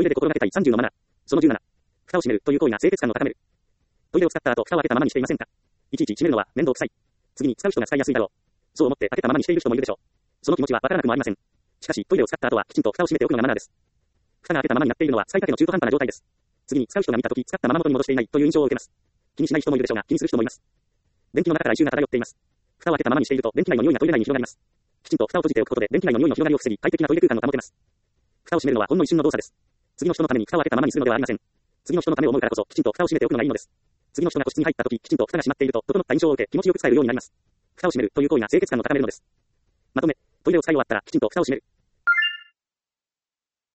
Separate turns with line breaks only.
イレで心がけたい30のマナー。その17。蓋を閉めるという行為が清潔感を高める。トイレを使った後、蓋を開けたままにしていませんか？いちいち閉めるのは面倒くさい。次に使う人が使いやすいだろう。そう思って開けたままにしている人もいるでしょう。その気持ちはわからなくもありません。しかし、トイレを使った後はきちんと蓋を閉めておくのがマナーです。蓋が開けたままになっているのは使いかけの中途半端な状態です。次に使う人が見たとき使ったまま元に戻していないという印象を受けます。気にしない人もいるでしょうが、気にする人もいます。電気の中から異臭が漂っています。蓋を開けたままにしていると電気内の匂いがトイレ内に広がります。きちんと蓋を閉じておくことで電気内の匂いの広がりを防ぎ、快適なトイレ空間を保てます。蓋を閉めるのはほんの一瞬の動作です。次の人のために蓋を開けたままにするのではありません。次の人のためを思うからこそ、きちんと蓋を閉めておくのがいいのです。次の人が個室に入ったとき、きちんと蓋が閉まっていると、整った印象を受け、気持ちよく使えるようになります。蓋を閉めるという行為が清潔感を高めるのです。まとめ、トイレを使い終わったら、きちんと蓋を閉める。